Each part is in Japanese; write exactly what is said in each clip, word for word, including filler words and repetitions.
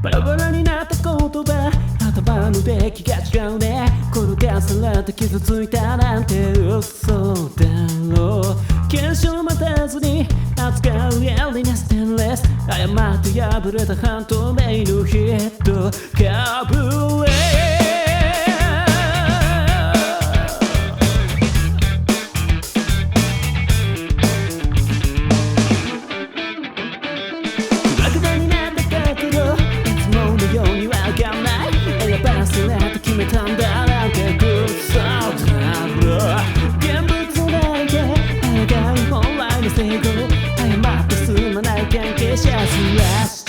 バラバラになった言葉、頭の出来が違うね。転がされて傷ついたなんて嘘だろう。検証待たずに扱うやりなステンレス、誤って破れた半透明のヒットかぶれ。決めたんだなんて嘘だろう。現物ないであがい本来の成功、誤ってすまない関係者ずらした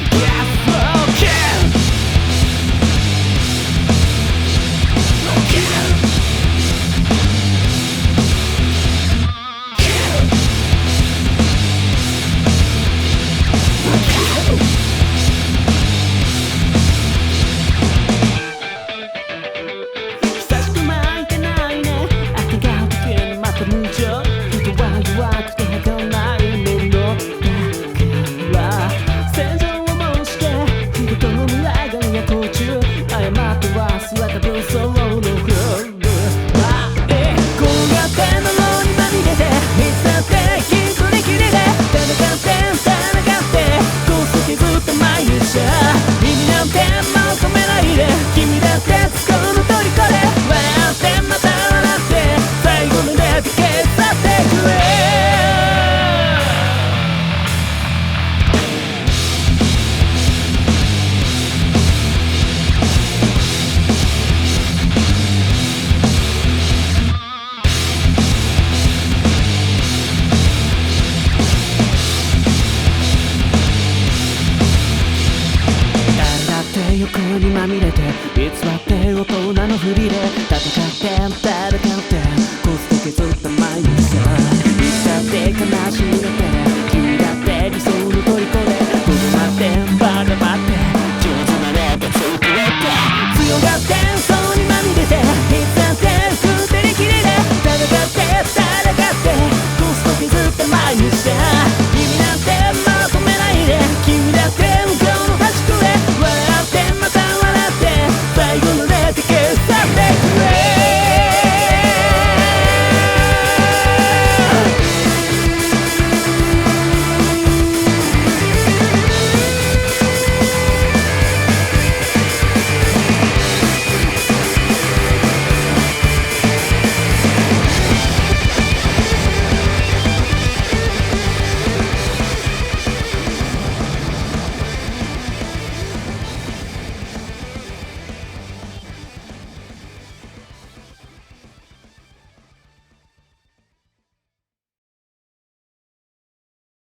欲にまみれて偽って大人のふりで戦って戦ってコスト削った毎日さいつだって悲しみだって